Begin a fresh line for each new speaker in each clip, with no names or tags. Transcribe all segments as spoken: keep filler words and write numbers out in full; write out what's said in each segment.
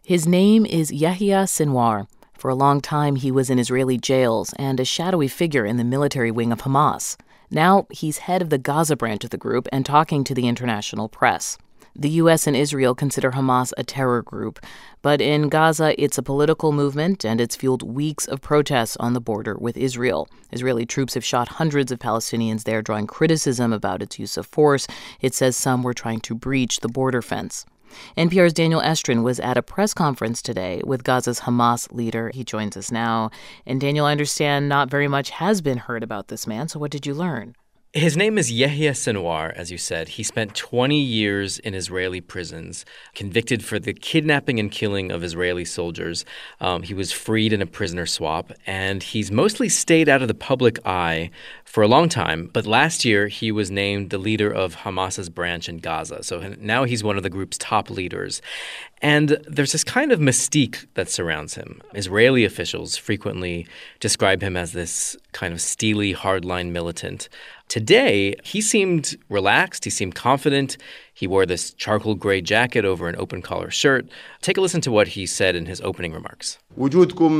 His name is Yahya Sinwar. For a long time, he was in Israeli jails and a shadowy figure in the military wing of Hamas. Now, he's head of the Gaza branch of the group and talking to the international press. The U S and Israel consider Hamas a terror group, but in Gaza, it's a political movement, and it's fueled weeks of protests on the border with Israel. Israeli troops have shot hundreds of Palestinians there, drawing criticism about its use of force. It says some were trying to breach the border fence. N P R's Daniel Estrin was at a press conference today with Gaza's Hamas leader. He joins us now. And Daniel, I understand not very much has been heard about this man, so what did you learn?
His name is Yahya Sinwar, as you said. He spent twenty years in Israeli prisons, convicted for the kidnapping and killing of Israeli soldiers. Um, he was freed in a prisoner swap, and he's mostly stayed out of the public eye for a long time. But last year, he was named the leader of Hamas's branch in Gaza. So now he's one of the group's top leaders. And there's this kind of mystique that surrounds him. Israeli officials frequently describe him as this kind of steely, hardline militant. Today, he seemed relaxed. He seemed confident. He wore this charcoal gray jacket over an open collar shirt. Take a listen to what he said in his opening remarks. He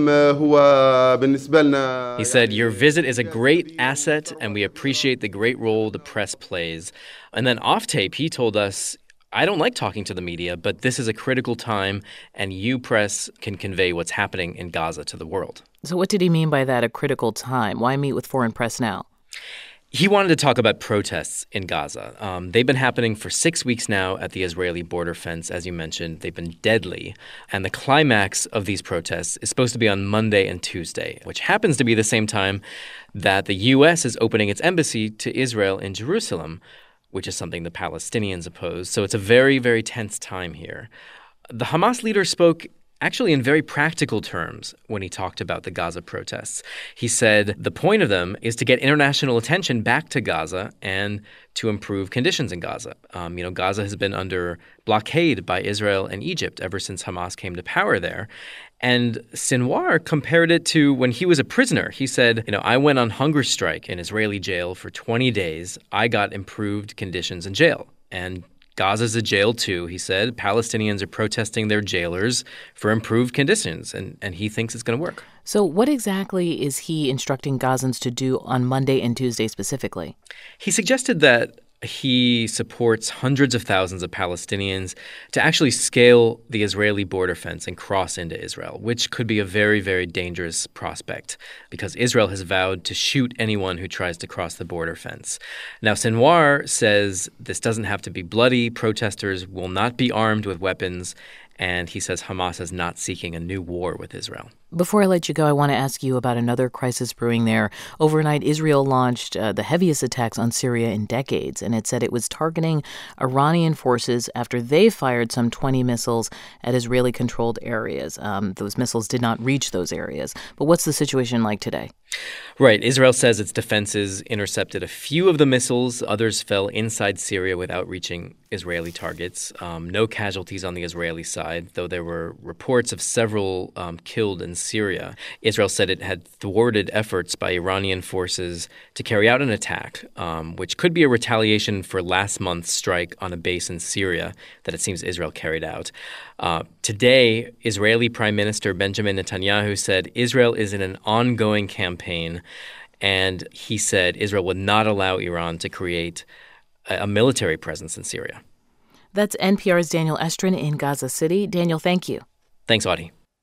said, "Your visit is a great asset, and we appreciate the great role the press plays." And then off tape, he told us, "I don't like talking to the media, but this is a critical time, and you, press, can convey what's happening in Gaza to the world."
So what did he mean by that, a critical time? Why meet with foreign press now?
He wanted to talk about protests in Gaza. Um, they've been happening for six weeks now at the Israeli border fence, as you mentioned. They've been deadly. And the climax of these protests is supposed to be on Monday and Tuesday, which happens to be the same time that the U S is opening its embassy to Israel in Jerusalem, which is something the Palestinians oppose. So it's a very, very tense time here. The Hamas leader spoke actually in very practical terms when he talked about the Gaza protests. He said the point of them is to get international attention back to Gaza and to improve conditions in Gaza. Um, you know, Gaza has been under blockade by Israel and Egypt ever since Hamas came to power there. And Sinwar compared it to when he was a prisoner. He said, you know, I went on hunger strike in Israeli jail for twenty days. I got improved conditions in jail. And Gaza's a jail, too, he said. Palestinians are protesting their jailers for improved conditions, and, and he thinks it's going to work.
So what exactly is he instructing Gazans to do on Monday and Tuesday specifically?
He suggested that he supports hundreds of thousands of Palestinians to actually scale the Israeli border fence and cross into Israel, which could be a very, very dangerous prospect because Israel has vowed to shoot anyone who tries to cross the border fence. Now, Sinwar says this doesn't have to be bloody. Protesters will not be armed with weapons. And he says Hamas is not seeking a new war with Israel.
Before I let you go, I want to ask you about another crisis brewing there. Overnight, Israel launched uh, the heaviest attacks on Syria in decades, and it said it was targeting Iranian forces after they fired some twenty missiles at Israeli-controlled areas. Um, those missiles did not reach those areas. But what's the situation like today?
Right. Israel says its defenses intercepted a few of the missiles. Others fell inside Syria without reaching Israeli targets. Um, no casualties on the Israeli side, though there were reports of several um, killed in Syria. Israel said it had thwarted efforts by Iranian forces to carry out an attack, um, which could be a retaliation for last month's strike on a base in Syria that it seems Israel carried out. Uh, today, Israeli Prime Minister Benjamin Netanyahu said Israel is in an ongoing campaign, and he said Israel would not allow Iran to create a, a military presence in Syria.
That's N P R's Daniel Estrin in Gaza City. Daniel, thank you.
Thanks, Audie.